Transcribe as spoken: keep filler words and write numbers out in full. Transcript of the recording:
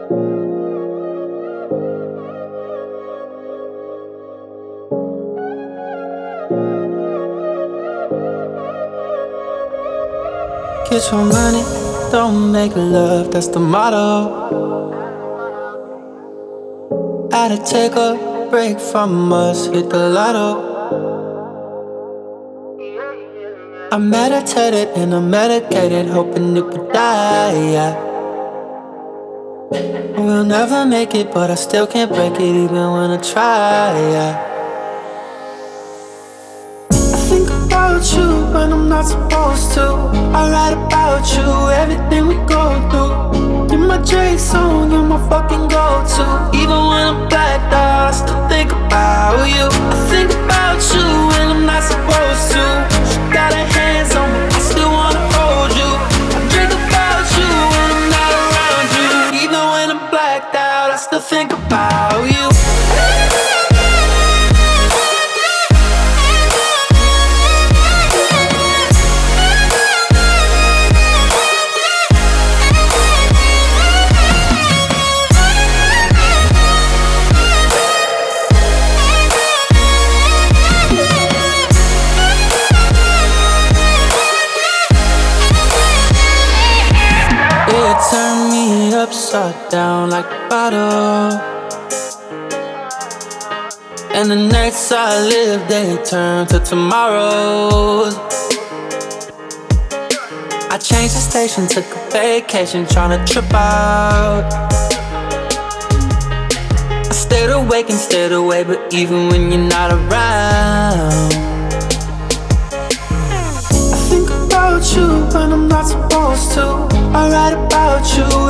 Get your money, don't make love, that's the motto. Had to take a break from us, hit the lotto. I meditated and I medicated, hoping it would die, yeah. We'll never make it, but I still can't break it even when I try, yeah. I think about you when I'm not supposed to. I write about you, everything we go through. You're my Drake song, you're my fucking go-to. Even when I'm blacked out, I still think about you. I think about you when I'm not supposed to. She got her hands on me, I still wanna hold you. I drink about you when I'm not around you. Even when I'm blacked out, I still think about you. Turn me upside down like a bottle, and the nights I live, they turn to tomorrows. I changed the station, took a vacation, tryna trip out. I stayed awake and stayed away, but even when you're not around, I think about you when I'm not supposed to. I write about you,